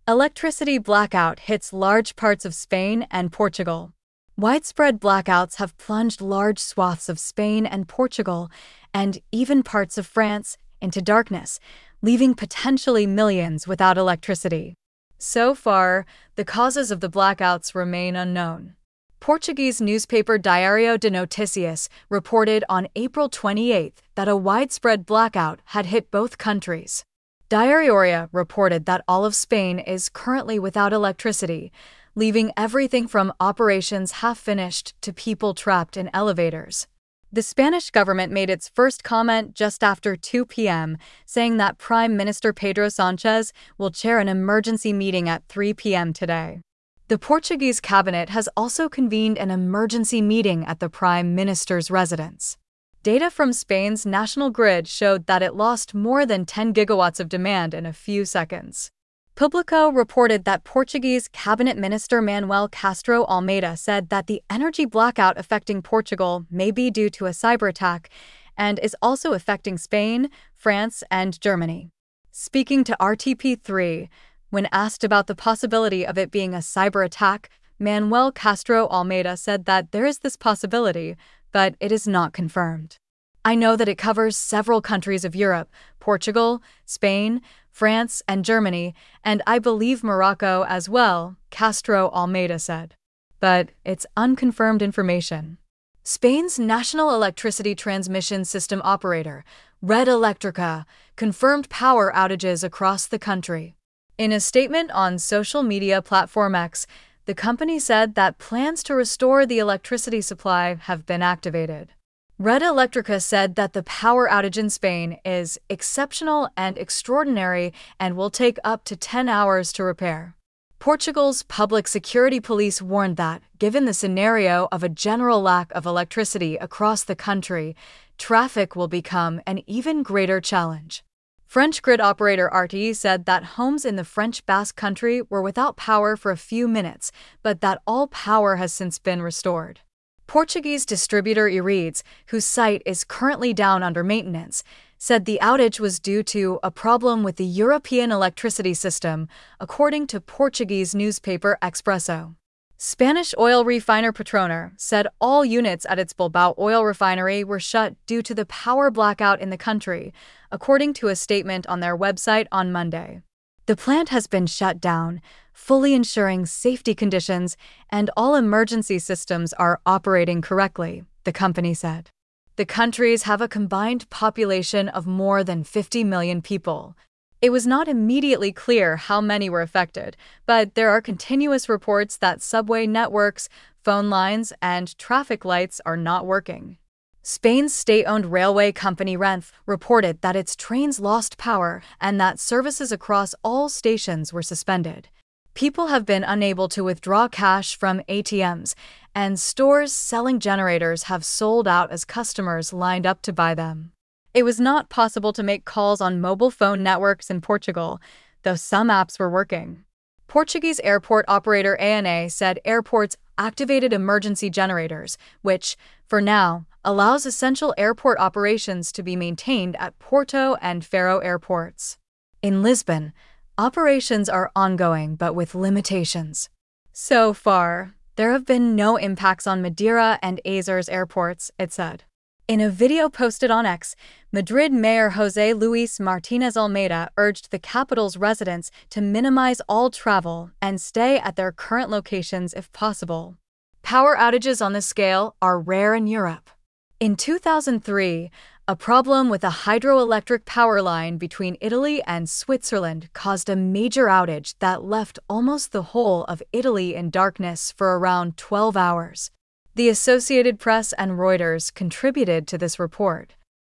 Electricity blackout hits large parts of Spain and Portugal. Widespread blackouts have plunged large swaths of Spain and Portugal, and even parts of France, into darkness, leaving potentially millions without electricity. So far, the causes of the blackouts remain unknown. Portuguese newspaper Diário de Notícias reported on April 28 that a widespread blackout had hit both countries. Diario reported that all of Spain is currently without electricity, leaving everything from operations half-finished to people trapped in elevators. The Spanish government made its first comment just after 2 p.m., saying that Prime Minister Pedro Sánchez will chair an emergency meeting at 3 p.m. today. The Portuguese cabinet has also convened an emergency meeting at the Prime Minister's residence. Data from Spain's national grid showed that it lost more than 10 gigawatts of demand in a few seconds. Público reported that Portuguese Cabinet Minister Manuel Castro Almeida said that the energy blackout affecting Portugal may be due to a cyber attack and is also affecting Spain, France, and Germany. Speaking to RTP3, when asked about the possibility of it being a cyber attack, Manuel Castro Almeida said that there is this possibility, but it is not confirmed. I know that it covers several countries of Europe, Portugal, Spain, France, and Germany, and I believe Morocco as well, Castro Almeida said. But it's unconfirmed information. Spain's national electricity transmission system operator, Red Eléctrica, confirmed power outages across the country. In a statement on social media platform X, the company said that plans to restore the electricity supply have been activated. Red Eléctrica said that the power outage in Spain is exceptional and extraordinary and will take up to 10 hours to repair. Portugal's public security police warned that, given the scenario of a general lack of electricity across the country, traffic will become an even greater challenge. French grid operator RTE said that homes in the French Basque Country were without power for a few minutes, but that all power has since been restored. Portuguese distributor Irides, whose site is currently down under maintenance, said the outage was due to a problem with the European electricity system, according to Portuguese newspaper Expresso. Spanish oil refiner Petróner said all units at its Bilbao oil refinery were shut due to the power blackout in the country, according to a statement on their website on Monday. The plant has been shut down, fully ensuring safety conditions and all emergency systems are operating correctly, the company said. The countries have a combined population of more than 50 million people. It was not immediately clear how many were affected, but there are continuous reports that subway networks, phone lines, and traffic lights are not working. Spain's state-owned railway company Renfe reported that its trains lost power and that services across all stations were suspended. People have been unable to withdraw cash from ATMs, and stores selling generators have sold out as customers lined up to buy them. It was not possible to make calls on mobile phone networks in Portugal, though some apps were working. Portuguese airport operator ANA said airports activated emergency generators, which, for now, allows essential airport operations to be maintained at Porto and Faro airports. In Lisbon, operations are ongoing but with limitations. So far, there have been no impacts on Madeira and Azores airports, it said. In a video posted on X, Madrid Mayor José Luis Martínez Almeida urged the capital's residents to minimize all travel and stay at their current locations if possible. Power outages on this scale are rare in Europe. In 2003, a problem with a hydroelectric power line between Italy and Switzerland caused a major outage that left almost the whole of Italy in darkness for around 12 hours. The Associated Press and Reuters contributed to this report.